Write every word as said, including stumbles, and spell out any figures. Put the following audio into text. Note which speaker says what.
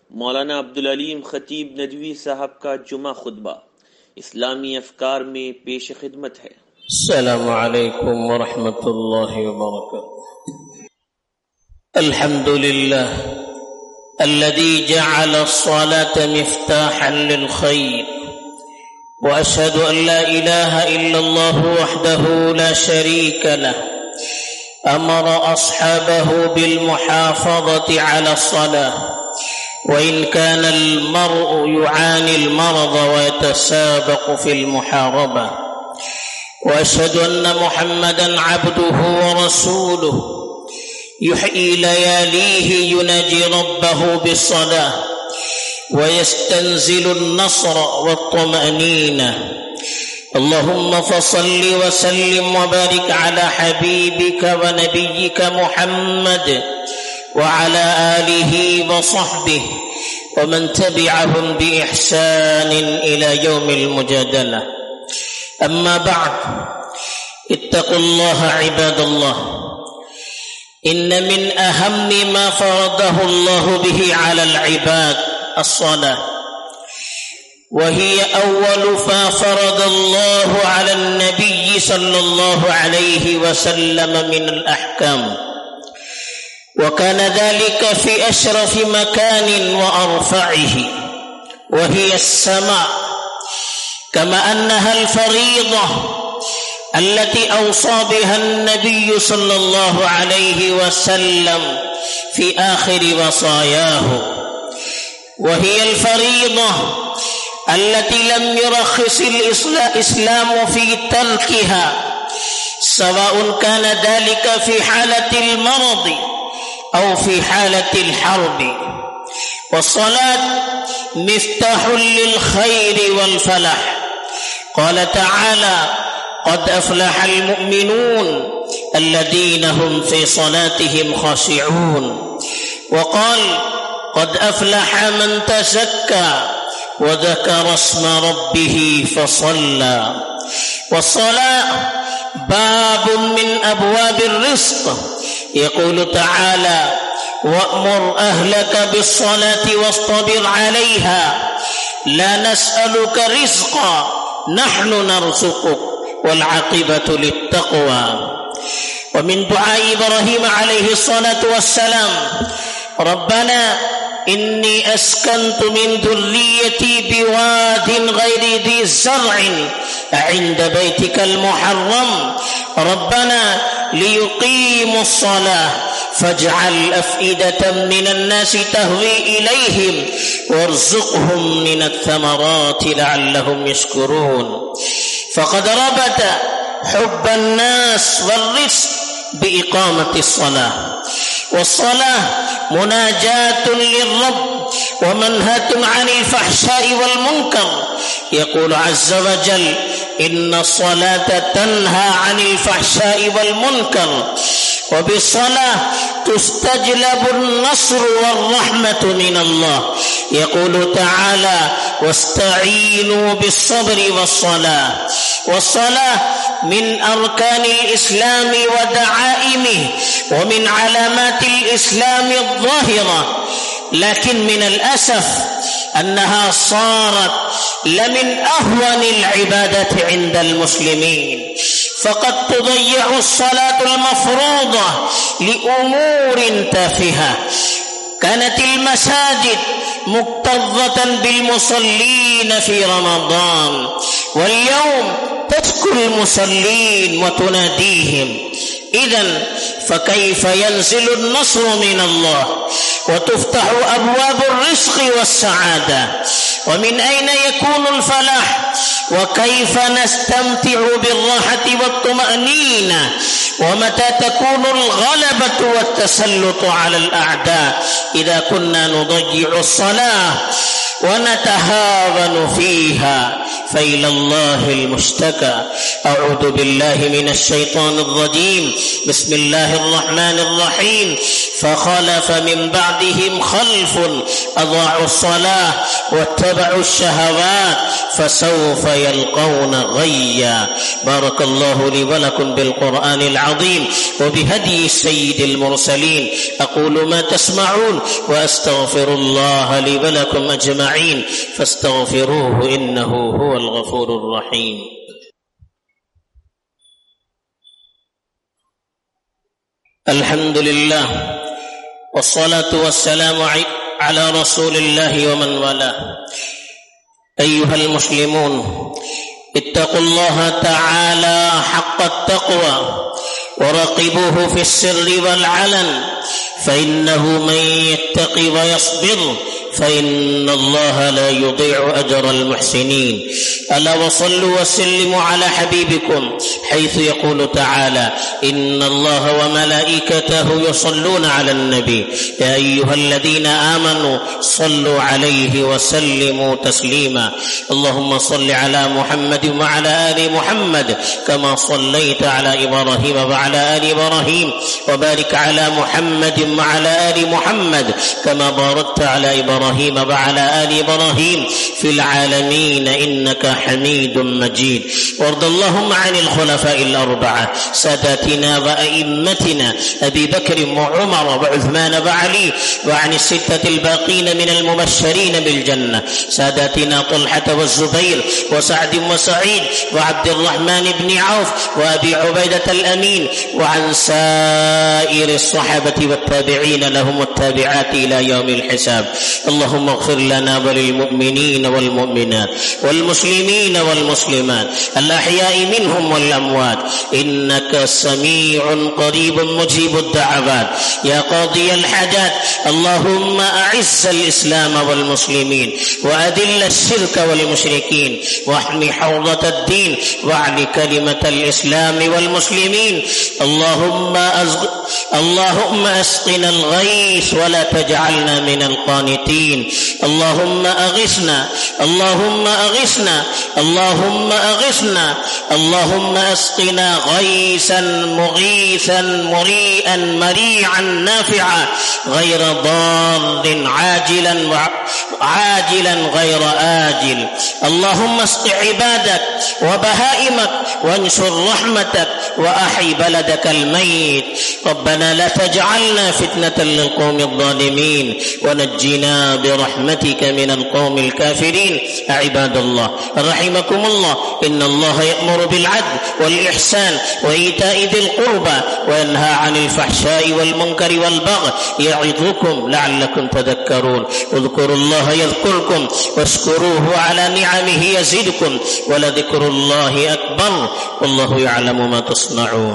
Speaker 1: मौलाना अब्दुल अलीम खतीब नदवी साहब का जुमा खुतबा इस्लामी अफकार में पेश खिदमत है।
Speaker 2: अस्सलामु अलैकुम व रहमतुल्लाहि व बरकातुहू। अल्हम्दुलिल्लाह अल्लज़ी जअल अस्सलाता मिफ्ताहन लिल खैर व अशहदु अन ला इलाहा इल्लल्लाह वहदहू ला शरीका लह अमरा अस्हाबहू बिल मुहाफ़ज़ति अला अस्सलाह व इन काना अल मर्'उ युआनी अल मरद व यतसाबक़ु फिल मुहारबा व अशहदु अन्न मुहम्मदन अब्दुहु व रसूलुहु युहयी लयालीहि युनाजी रब्बहु बिस्सलाह व यस्तंजिलु अन्नस्र वत्तमअनीना। अल्लाहुम्मा फसल्लि व सल्लिम व बारिक अला हबीबिका व नबिय्यिका मुहम्मद व अला आलिहि व सहबिहि व मन तबिअहुम बि इहसानिन इला यौमिल मुजादला। अम्मा बअद, इत्तक़ुल्लाह इबादल्लाह। इन्न मिन अहम्मि मा फ़रदहु अल्लाहु बिहि अलल इबाद अस्सलाह व हिय अव्वलु मा फ़रद अल्लाहु अलन नबिय्यि सल्लल्लाहु अलैहि वसल्लम मिनल अहकाम व काना ज़ालिका फ़ी अशरफ़ि मकानिन व अरफ़अिहि व हिय अस्समा कमा अन्नहा अल फ़रीज़ा التي أوصى بها النبي صلى الله عليه وسلم في آخر وصاياه وهي الفريضة التي لم يرخص الإسلام في تركها سواء كان ذلك في حالة المرض أو في حالة الحرب. والصلاة مفتاح للخير والفلاح. قال تعالى قد أفلح المؤمنون الذين هم في صلاتهم خاشعون. وقال قد أفلح من تزكى وذكر اسم ربه فصلى. والصلاة باب من أبواب الرزق. يقول تعالى وأمر أهلك بالصلاة واصطبر عليها لا نسألك رزقا نحن نرزقك والعاقبة للتقوى. ومن دعاء إبراهيم عليه الصلاة والسلام ربنا إني أسكنت من ذريتي بواد غير ذي زرع عند بيتك المحرم ربنا ليقيموا الصلاة فاجعل أفئدة من الناس تهوي إليهم وارزقهم من الثمرات لعلهم يشكرون. فقد ربط حب الناس والرزق بإقامة الصلاة. والصلاة مناجاة للرب ومنهاة عن الفحشاء والمنكر. يقول عز وجل إن الصلاة تنهى عن الفحشاء والمنكر وبالصلاة تستجلب النصر والرحمة من الله. يقول تعالى واستعينوا بالصبر والصلاة. والصلاة من أركان الإسلام ودعائمه ومن علامات الإسلام الظاهرة، لكن من الأسف أنها صارت لمن أهون العبادات عند المسلمين، فقد تضيع الصلاة المفروضة لأمور تافهة. كانت المساجد مكتظة بالمصلين في رمضان، واليوم تسكو المصلين وتناديهم. إذن فكيف ينزل النصر من الله وتفتح أبواب الرزق والسعادة؟ ومن أين يكون الفلاح؟ وكيف نستمتع بالراحة والطمأنينة؟ ومتى تكون الغلبة والتسلط على الأعداء إذا كنا نضيع الصلاة؟ ونتهاون فيها فإلى الله المشتكى. أعوذ بالله من الشيطان الرجيم. بسم الله الرحمن الرحيم. فخلف من بعدهم خلف أضاعوا الصلاة واتبعوا الشهوات فسوف يلقون غيا. بارك الله لي ولكم بالقرآن العظيم وبهدي سيد المرسلين. أقول ما تسمعون وأستغفر الله لي ولكم أجمعين فاستغفروه إنه هو الغفور الرحيم. الحمد لله والصلاة والسلام على رسول الله ومن والاه. أيها المسلمون، اتقوا الله تعالى حق التقوى وراقبوه في السر والعلن، فإنه من يتقي ويصبر فإن الله لا يضيع أجر المحسنين. ألا وصلوا وسلموا على حبيبكم حيث يقول تعالى: إن الله وملائكته يصلون على النبي يا أيها الذين آمنوا صلوا عليه وسلموا تسليما. اللهم صل على محمد وعلى آل محمد كما صليت على إبراهيم وعلى آل إبراهيم، وبارك على محمد وعلى آل محمد كما باركت على إبراهيم وعلى آل إبراهيم في العالمين إنك حميد مجيد. وارض اللهم عن الخلفاء الأربعة ساداتنا وأئمتنا أبي بكر وعمر وعثمان وعلي، وعن الستة الباقين من المبشرين بالجنة ساداتنا طلحة والزبير وسعد وسعيد وعبد الرحمن بن عوف وأبي عبيدة الأمين، وعن سائر الصحابة والتابعين لهم التابعات إلى يوم الحساب. اللهم اغفر لنا وللمؤمنين والمؤمنات والمسلمين والمسلمات الأحياء منهم والأموات إنك سميع قريب مجيب الدعوات يا قاضي الحاجات. اللهم أعز الإسلام والمسلمين وأذل الشرك والمشركين واحمي حوضة الدين واعل كلمة الإسلام والمسلمين. اللهم أزغ... اللهم أسقنا الغيث ولا تجعلنا من القانتين. اللهم أغثنا اللهم أغثنا اللهم أغثنا اللهم أسقنا غيثا مغيثا مريئا مريعا نافعا غير ضار عاجلا عاجلا غير آجل. اللهم اسق عبادك وبهائمك وانشر رحمتك وأحي بلدك الميت. ربنا لا تجعلنا فتنة للقوم الظالمين ونجنا برحمتك من القوم الكافرين. عباد الله رحمكم الله، إن الله يأمر بالعدل والإحسان وإيتاء ذي القربى وينهى عن الفحشاء والمنكر والبغي يعظكم لعلكم تذكرون. اذكروا الله يذكركم واشكروه على نعمه يزدكم ولذكر الله أكبر والله يعلم ما تصنعون.